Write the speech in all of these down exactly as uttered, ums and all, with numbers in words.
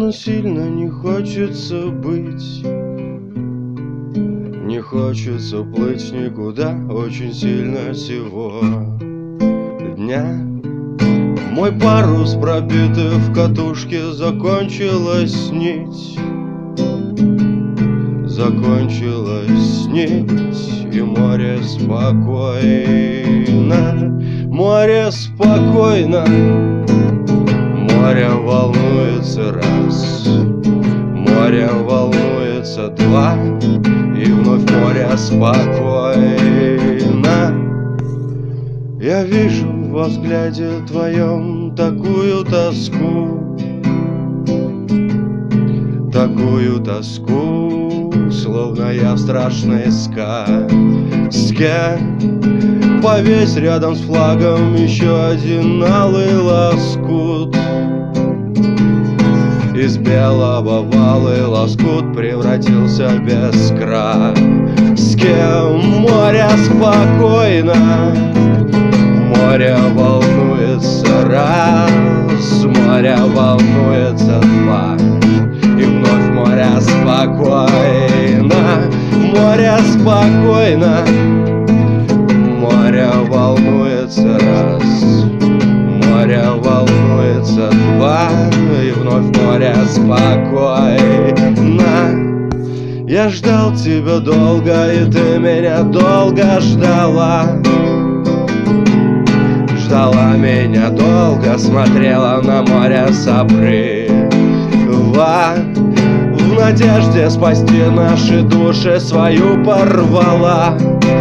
Очень сильно не хочется быть, не хочется плыть никуда. Очень сильно сего дня мой парус, пробитый в катушке, закончилась нить. Закончилась нить, и море спокойно, море спокойно. Море волнуется раз, море волнуется два, и вновь море спокойно. Я вижу во взгляде твоем такую тоску, такую тоску, словно я в страшной сказке. Повесь рядом с флагом еще один алый лоскут. Из белого в алый лоскут превратился без краски. Море спокойно, море волнуется раз, море волнуется два, и вновь море спокойно, море спокойно. Море волнуется раз, море волнуется два, и вновь море спокойно. Я ждал тебя долго, и ты меня долго ждала. Ждала меня долго, смотрела на море с обрыва. В надежде спасти наши души свою порвала.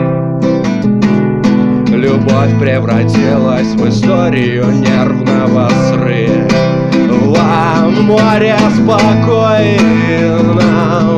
Любовь превратилась в историю нервного срыва. Море спокойно,